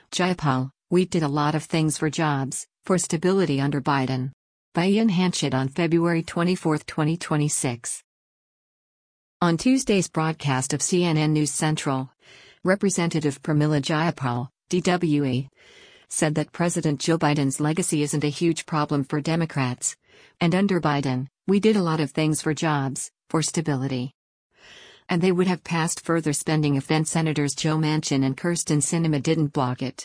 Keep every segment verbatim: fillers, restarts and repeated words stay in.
Jayapal, we did a lot of things for jobs, for stability under Biden. By Ian Hanchett on February twenty-fourth, twenty twenty-six. On Tuesday's broadcast of C N N News Central, Representative Pramila Jayapal, D W E, said that President Joe Biden's legacy isn't a huge problem for Democrats, and under Biden, we did a lot of things for jobs, for stability. And they would have passed further spending if then Senators Joe Manchin and Kyrsten Sinema didn't block it.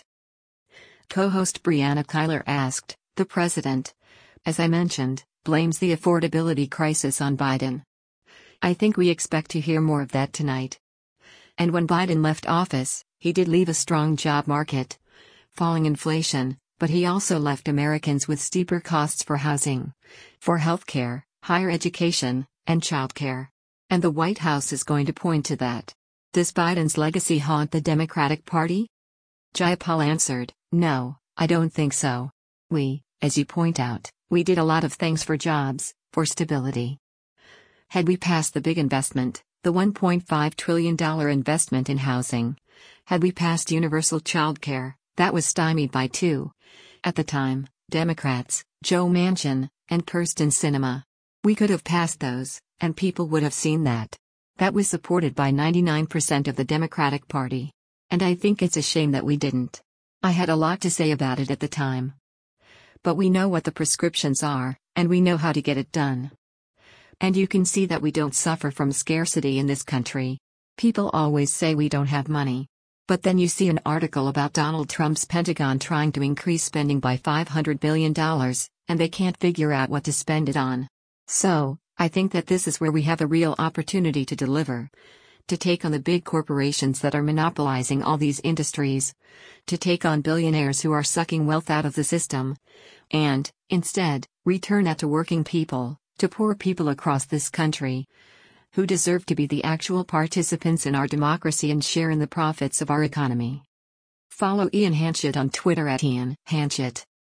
Co-host Brianna Keilar asked, "The president, as I mentioned, blames the affordability crisis on Biden. I think we expect to hear more of that tonight. And when Biden left office, he did leave a strong job market, falling inflation, but he also left Americans with steeper costs for housing, for healthcare, higher education, and childcare. And the White House is going to point to that. Does Biden's legacy haunt the Democratic Party?" Jayapal answered, "No, I don't think so. We, as you point out, we did a lot of things for jobs, for stability. Had we passed the big investment, the one point five trillion dollars investment in housing, had we passed universal childcare, that was stymied by two, at the time, Democrats, Joe Manchin, and Kyrsten Sinema. We could have passed those, and people would have seen that. That was supported by ninety-nine percent of the Democratic Party. And I think it's a shame that we didn't. I had a lot to say about it at the time. But we know what the prescriptions are, and we know how to get it done. And you can see that we don't suffer from scarcity in this country. People always say we don't have money. But then you see an article about Donald Trump's Pentagon trying to increase spending by five hundred billion dollars, and they can't figure out what to spend it on. So, I think that this is where we have a real opportunity to deliver. To take on the big corporations that are monopolizing all these industries. To take on billionaires who are sucking wealth out of the system. And, instead, return that to working people, to poor people across this country, who deserve to be the actual participants in our democracy and share in the profits of our economy." Follow Ian Hanchett on Twitter at Ian Hanchett.